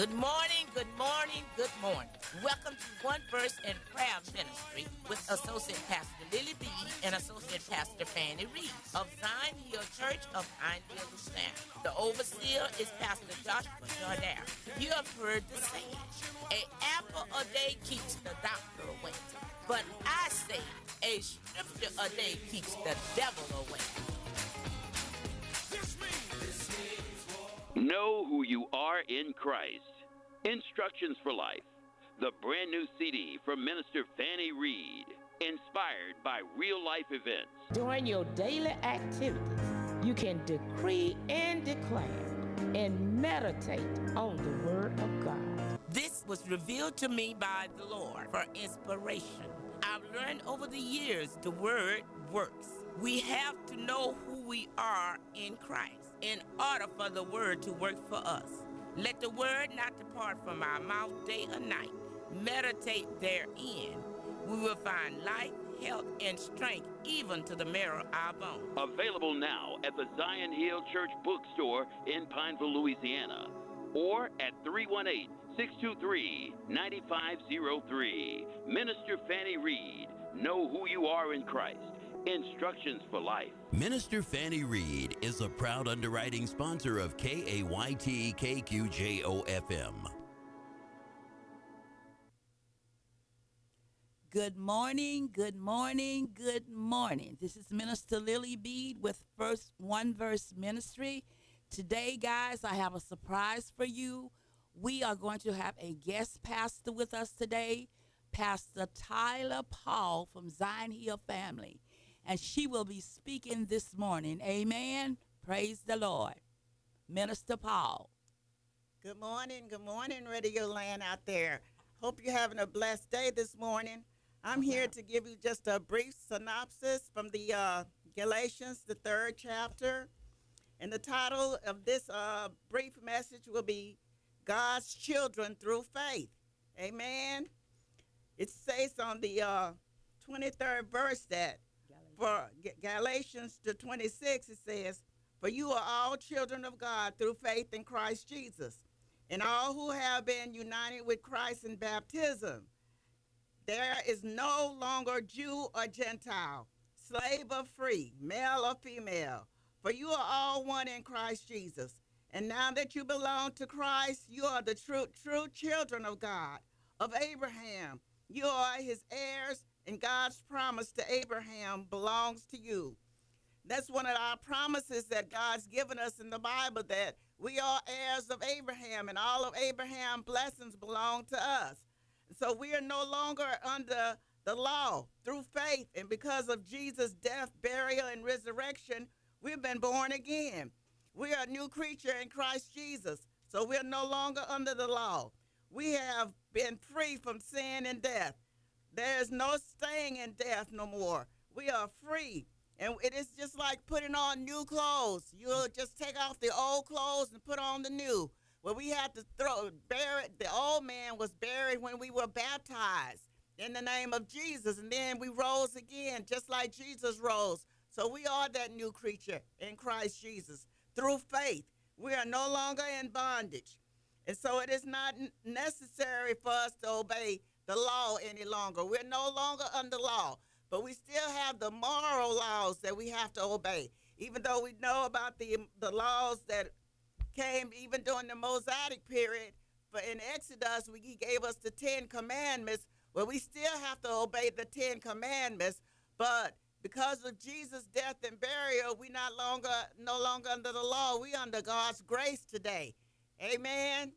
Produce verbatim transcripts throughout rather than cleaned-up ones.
Good morning, good morning, good morning. Welcome to One Verse and Prayer Ministry with Associate Pastor Lily B. and Associate Pastor Fannie Reed of Zion Hill Church of Pineville, Louisiana. The overseer is Pastor Joshua Jardar. You have heard the saying, an apple a day keeps the doctor away. But I say, a scripture a day keeps the devil away. Know who you are in Christ. Instructions for Life. The brand new C D from Minister Fannie Reed. Inspired by real life events. During your daily activities, you can decree and declare and meditate on the Word of God. This was revealed to me by the Lord for inspiration. I've learned over the years the Word works. We have to know who we are in Christ in order for the Word to work for us. Let the Word not depart from our mouth day or night. Meditate therein. We will find life, health, and strength even to the marrow of our bones. Available now at the Zion Hill Church bookstore in Pineville, Louisiana, or at three one eight, six two three, nine five zero three. Minister Fannie Reed. Know who you are in Christ. Instructions for Life. Minister Fannie Reed is a proud underwriting sponsor of K A Y T K Q J O F M. Good morning, good morning, good morning. This is Minister Lily Bede with First One Verse Ministry. Today, guys, I have a surprise for you. We are going to have a guest pastor with us today, Pastor Tyler Paul from Zion Hill Family. And she will be speaking this morning. Amen. Praise the Lord. Minister Paul. Good morning. Good morning, Radio Land out there. Hope you're having a blessed day this morning. I'm here to give you just a brief synopsis from the uh, Galatians, the third chapter. And the title of this uh, brief message will be God's Children Through Faith. Amen. It says on the uh, twenty-third verse that for Galatians to twenty-six, it says, for you are all children of God through faith in Christ Jesus, and all who have been united with Christ in baptism. There is no longer Jew or Gentile, slave or free, male or female, for you are all one in Christ Jesus. And now that you belong to Christ, you are the true, true children of God, of Abraham. You are his heirs, and God's promise to Abraham belongs to you. That's one of our promises that God's given us in the Bible, that we are heirs of Abraham, and all of Abraham's blessings belong to us. So we are no longer under the law through faith, and because of Jesus' death, burial, and resurrection, we've been born again. We are a new creature in Christ Jesus, so we're no longer under the law. We have been free from sin and death. There's no staying in death no more. We are free. And it is just like putting on new clothes. You'll just take off the old clothes and put on the new. Well, we had to throw, bury, the old man was buried when we were baptized in the name of Jesus. And then we rose again, just like Jesus rose. So we are that new creature in Christ Jesus through faith. We are no longer in bondage. And so it is not necessary for us to obey the law any longer. We're no longer under law, but we still have the moral laws that we have to obey. Even though we know about the the laws that came even during the Mosaic period, but in Exodus, we, he gave us the Ten Commandments. Well, we still have to obey the Ten Commandments, but because of Jesus' death and burial, we not longer no longer under the law. We under God's grace today. Amen.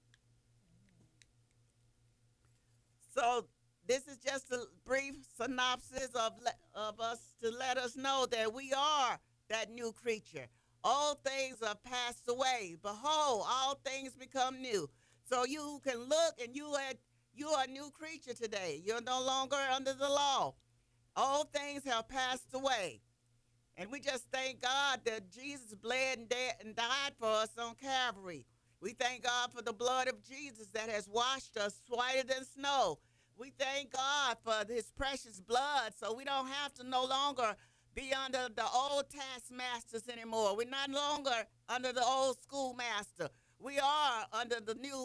So this is just a brief synopsis of, of us to let us know that we are that new creature. All things are passed away. Behold, all things become new. So you can look and you are, you are a new creature today. You're no longer under the law. All things have passed away. And we just thank God that Jesus bled and, de- and died for us on Calvary. We thank God for the blood of Jesus that has washed us whiter than snow. We thank God for his precious blood, so we don't have to no longer be under the old taskmasters anymore. We're not longer under the old schoolmaster. We are under the new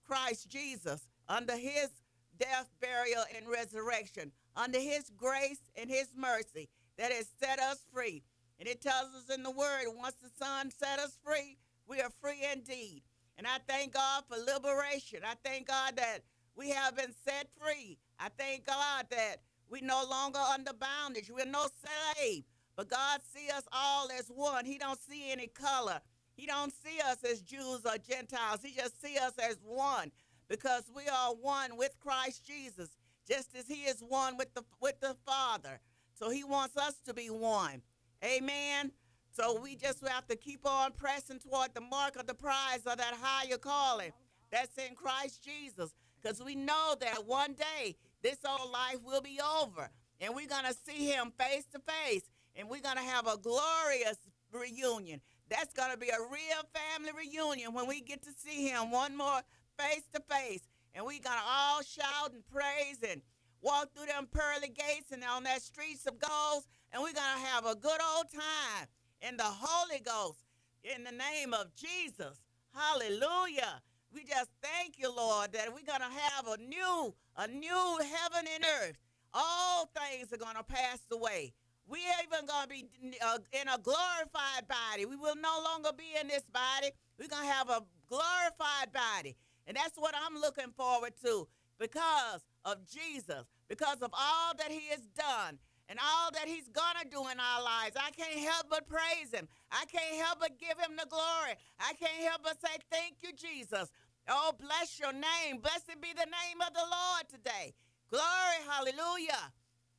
Christ Jesus, under his death, burial, and resurrection, under his grace and his mercy that has set us free. And it tells us in the word, once the Son set us free, we are free indeed. And I thank God for liberation. I thank God that we have been set free. I thank God that we no longer under bondage. We're no slave. But God see us all as one. He don't see any color. He don't see us as Jews or Gentiles. He just see us as one, because we are one with Christ Jesus, just as he is one with the with the Father. So he wants us to be one. Amen. So we just have to keep on pressing toward the mark of the prize of that higher calling that's in Christ Jesus, because we know that one day this old life will be over, and we're going to see him face to face, and we're going to have a glorious reunion. That's going to be a real family reunion when we get to see him one more face to face, and we're going to all shout and praise and walk through them pearly gates and on that streets of gold, and we're going to have a good old time in the Holy Ghost in the name of Jesus. Hallelujah. We just thank you, Lord, that we're going to have a new, a new heaven and earth. All things are going to pass away. We are even going to be uh, in a glorified body. We will no longer be in this body. We're going to have a glorified body. And that's what I'm looking forward to, because of Jesus, because of all that he has done and all that he's going to do in our lives. I can't help but praise him. I can't help but give him the glory. I can't help but say, thank you, Jesus. Oh, bless your name. Blessed be the name of the Lord today. Glory, hallelujah.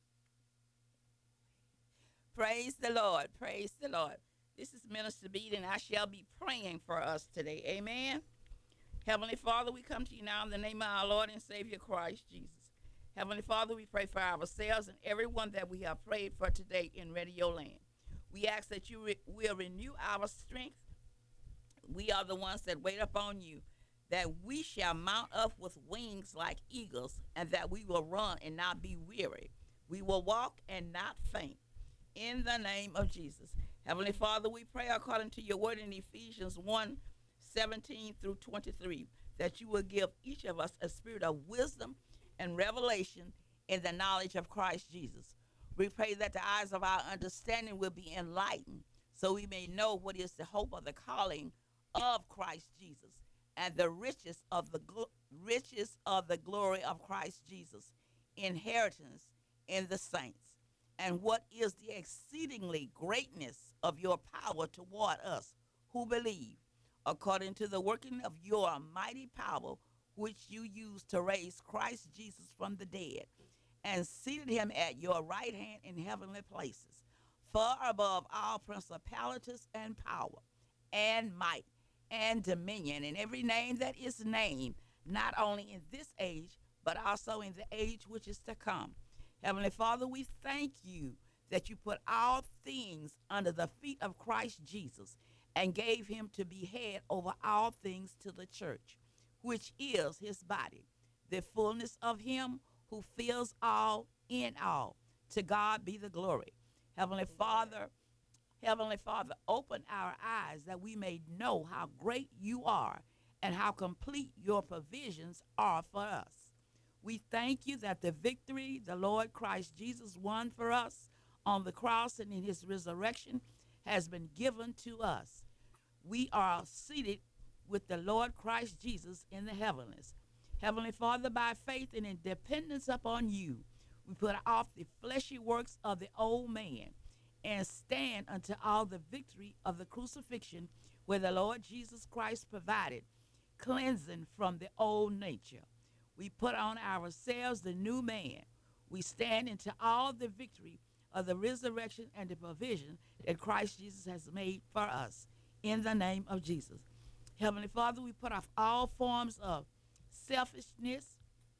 Praise the Lord. Praise the Lord. This is Minister Beat, and I shall be praying for us today. Amen. Heavenly Father, we come to you now in the name of our Lord and Savior Christ Jesus. Heavenly Father, we pray for ourselves and everyone that we have prayed for today in Radio Land. We ask that you re- will renew our strength. We are the ones that wait upon you, that we shall mount up with wings like eagles, and that we will run and not be weary. We will walk and not faint. In the name of Jesus. Heavenly Father, we pray according to your word in Ephesians one, seventeen through twenty-three, that you will give each of us a spirit of wisdom and revelation in the knowledge of Christ Jesus. We pray that the eyes of our understanding will be enlightened, so we may know what is the hope of the calling of Christ Jesus, and the riches of the gl- riches of the glory of Christ Jesus, inheritance in the saints, and what is the exceedingly greatness of your power toward us who believe, according to the working of your mighty power, which you used to raise Christ Jesus from the dead, and seated him at your right hand in heavenly places, far above all principalities and power, and might, and dominion, and every name that is named, not only in this age, but also in the age which is to come. Heavenly Father, we thank you that you put all things under the feet of Christ Jesus and gave him to be head over all things to the church, which is his body, the fullness of him who fills all in all. To God be the glory. Heavenly Father, Heavenly Father, open our eyes that we may know how great you are and how complete your provisions are for us. We thank you that the victory the Lord Christ Jesus won for us on the cross and in his resurrection has been given to us. We are seated with the Lord Christ Jesus in the heavens. Heavenly Father, by faith and in dependence upon you, we put off the fleshy works of the old man and stand unto all the victory of the crucifixion, where the Lord Jesus Christ provided cleansing from the old nature. We put on ourselves the new man. We stand into all the victory of the resurrection and the provision that Christ Jesus has made for us in the name of Jesus. Heavenly Father, we put off all forms of selfishness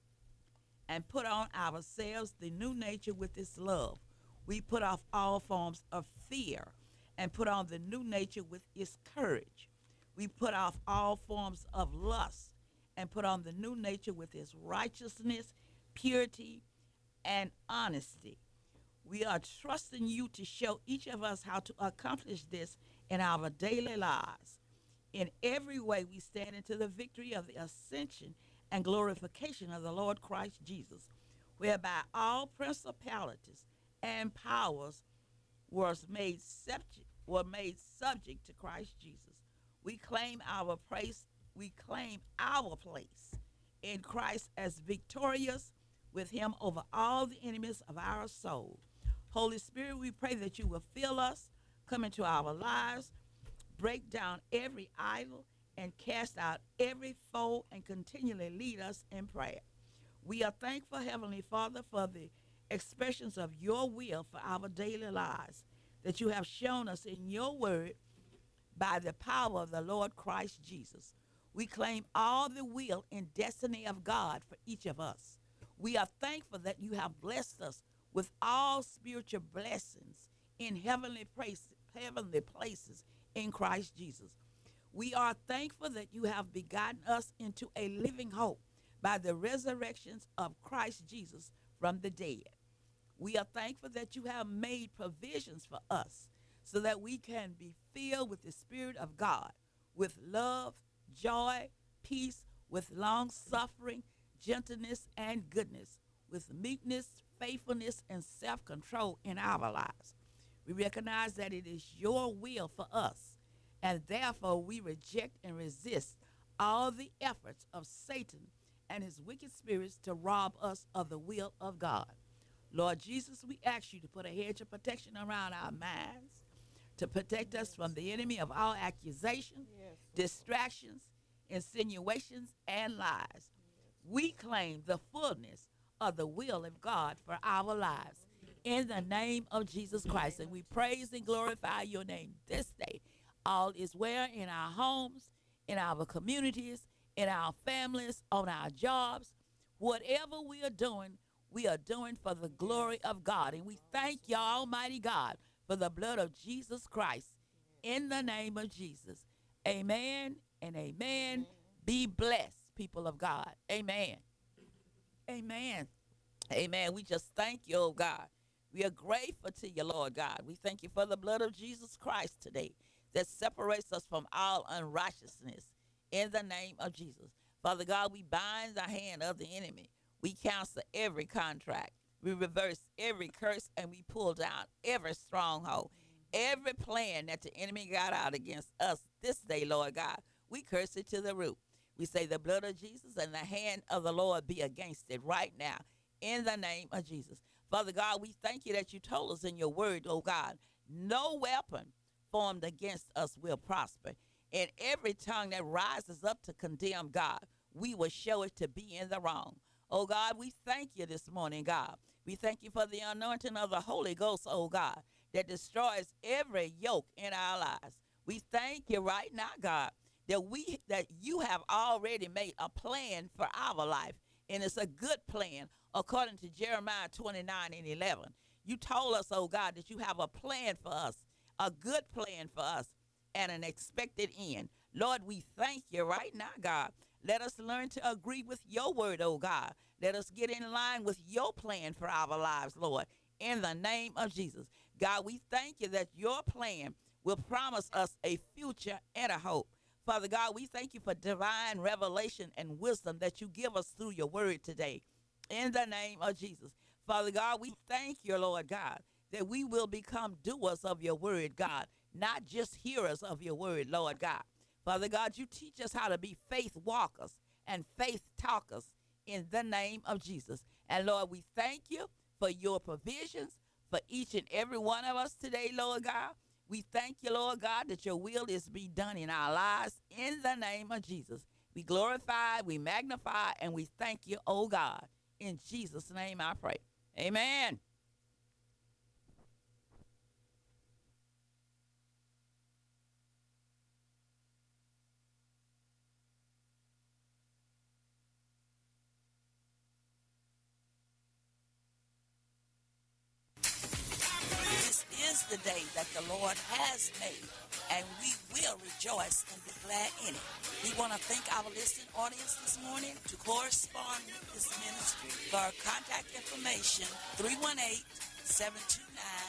and put on ourselves the new nature with its love. We put off all forms of fear and put on the new nature with its courage. We put off all forms of lust and put on the new nature with its righteousness, purity, and honesty. We are trusting you to show each of us how to accomplish this in our daily lives. In every way, we stand into the victory of the ascension and glorification of the Lord Christ Jesus, whereby all principalities and powers was made subject were made subject to Christ Jesus. We claim our place, we claim our place in Christ as victorious with him over all the enemies of our soul. Holy Spirit, we pray that you will fill us, come into our lives, break down every idol, and cast out every foe, and continually lead us in prayer. We are thankful, Heavenly Father, for the expressions of your will for our daily lives that you have shown us in your word by the power of the Lord Christ Jesus. We claim all the will and destiny of God for each of us. We are thankful that you have blessed us with all spiritual blessings in heavenly places, heavenly places in Christ Jesus. We are thankful that you have begotten us into a living hope by the resurrections of Christ Jesus from the dead. We are thankful that you have made provisions for us so that we can be filled with the Spirit of God, with love, joy, peace, with long suffering, gentleness, and goodness, with meekness, faithfulness, and self-control in our lives. We recognize that it is your will for us, and therefore we reject and resist all the efforts of Satan and his wicked spirits to rob us of the will of God. Lord Jesus, we ask you to put a hedge of protection around our minds, to protect us from the enemy of all accusation, yes, distractions, insinuations, and lies. Yes. We claim the fullness of the will of God for our lives in the name of Jesus Christ. And we praise and glorify your name this day. All is well in our homes, in our communities, in our families, on our jobs. Whatever we are doing, we are doing for the glory of God. And we thank you, Almighty God, for the blood of Jesus Christ in the name of Jesus. Amen and amen. Amen. Be blessed, people of God. Amen. Amen. Amen. We just thank you, oh God. We are grateful to you, Lord God. We thank you for the blood of Jesus Christ today that separates us from all unrighteousness in the name of Jesus. Father God, we bind the hand of the enemy. We cancel every contract. We reverse every curse, and we pull down every stronghold. Every plan that the enemy got out against us this day, Lord God, we curse it to the root. We say the blood of Jesus and the hand of the Lord be against it right now in the name of Jesus. Father God, we thank you that you told us in your word, oh God, no weapon formed against us will prosper. And every tongue that rises up to condemn God, we will show it to be in the wrong. Oh God, we thank you this morning, God. We thank you for the anointing of the Holy Ghost, oh God, that destroys every yoke in our lives. We thank you right now, God, that we that you have already made a plan for our life, and it's a good plan according to Jeremiah twenty-nine and eleven. You told us, oh God, that you have a plan for us, a good plan for us, and an expected end. Lord, we thank you right now, God. Let us learn to agree with your word, oh God. Let us get in line with your plan for our lives, Lord, in the name of Jesus. God, we thank you that your plan will promise us a future and a hope. Father God, we thank you for divine revelation and wisdom that you give us through your word today, in the name of Jesus. Father God, we thank you, Lord God, that we will become doers of your word, God, not just hearers of your word, Lord God. Father God, you teach us how to be faith walkers and faith talkers in the name of Jesus. And Lord, we thank you for your provisions for each and every one of us today, Lord God. We thank you, Lord God, that your will is be done in our lives in the name of Jesus. We glorify, we magnify, and we thank you, oh God. In Jesus' name I pray. Amen. This is the day that the Lord has made, and we will rejoice and be glad in it. We want to thank our listening audience this morning. To correspond with this ministry, for contact information, three one eight, seven two nine